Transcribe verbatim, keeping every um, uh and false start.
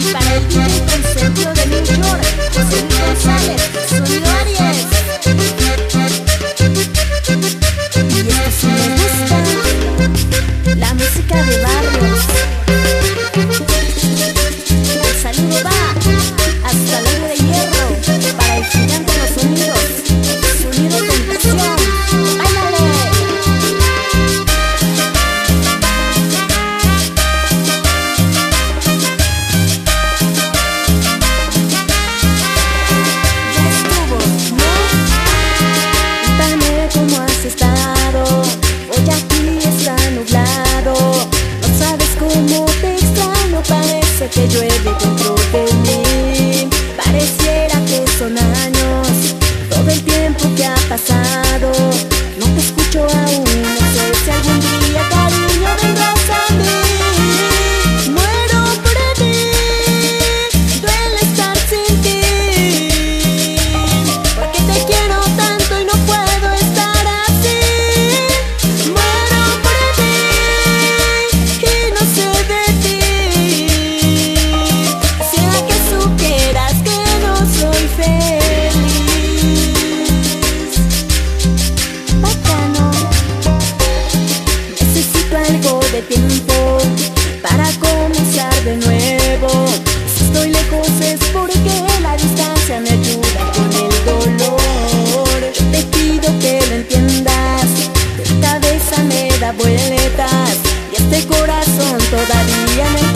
Para el D J consentido de New York, José Luis González, Sonido Aries. Y esto sí me gusta, la música de barrios. El saludo va hasta el Lago de Hierro, para el gigante de los sonidos, Sonido Tentación. ¡Báilale! Que llueve dentro de mí. Pareciera que son años, todo el tiempo que ha pasado. No te escucho aún, no sé si algún día, cariño, vendrás a mí. Muero por ti, duele estar sin ti, porque te quiero tanto y no puedo estar así. Muero por ti y no sé de ti. De tiempo para comenzar de nuevo. Si estoy lejos es porque la distancia me ayuda con el dolor. Yo te pido que lo entiendas, que la cabeza me da vueltas y este corazón todavía me